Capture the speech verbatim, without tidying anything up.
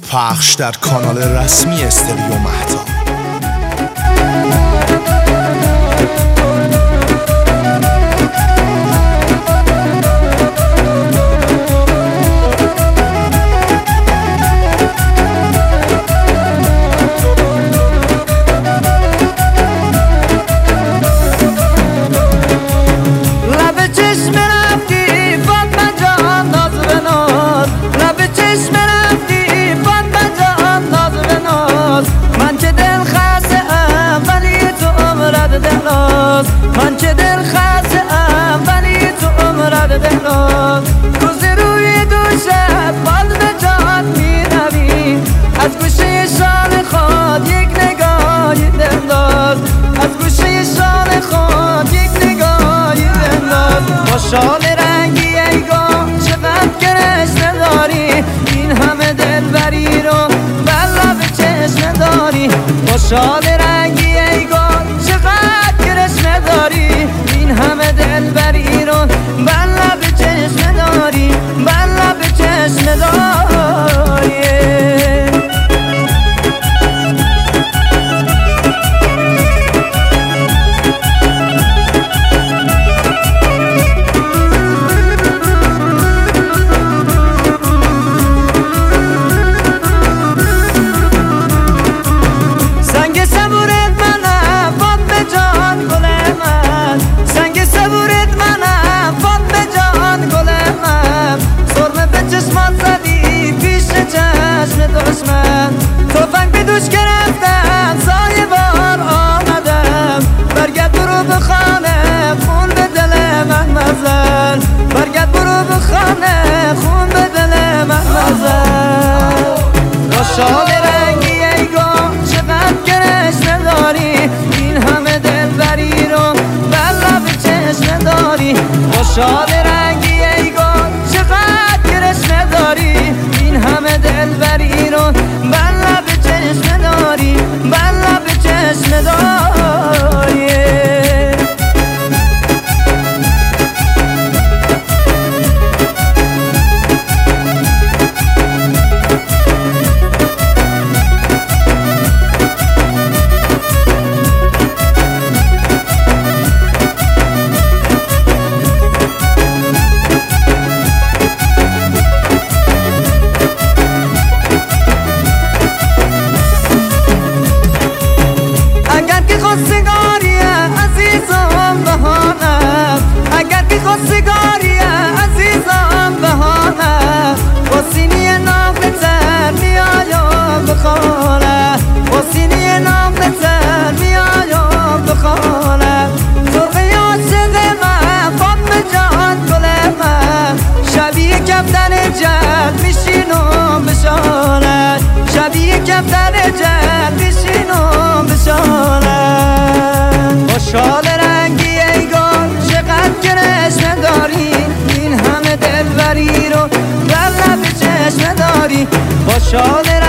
پخش در کانال رسمی استریو مهتاب. من که دل خسته‌ام ولی تو عمرت دلناز، روز روی دوشت بال به جان می روی، از گوشه شال خود یک نگاهی دلداز، از گوشه شال خود یک نگاهی دلداز. با شال رنگی ای گام چقدر گرشنه داری، این همه دلبری رو بر لب چشم داری. با شال رنگی ای گام چقدر گرشنه داری، این همه دلبری رو بر لب چشم داری، بر لب چشم داری. توفنگ به دوش گرفتم سایه بار آمدم، برگرد برو به خانه خون به دل من مزن، برگرد برو به خانه خون به دل من مزن. با شال رنگی ای گام چقدر گرشنه داری، این همه دلبری رو بر لب چشم داری. با شال رنگی ای گام چقدر گرشنه داری، این همه دلبری رو بر لب چشم داری، بر لب چشم داری. خواستگاری عزیزم بهانم، اگر که خواستگاری عزیزم بهانم، با سینی ناقتر میایم به خانه، با سینی ناقتر میایم به خانه. سرخه عاشق من فاطمه جان گل من، شبیه کفتر جد میشینم به شانه، شبیه کفتر جد میشینم به شانه. با شال رنگی ای گام چقدر گرشنه داری، این همه دلبری رو بر لب چشم داری. با شال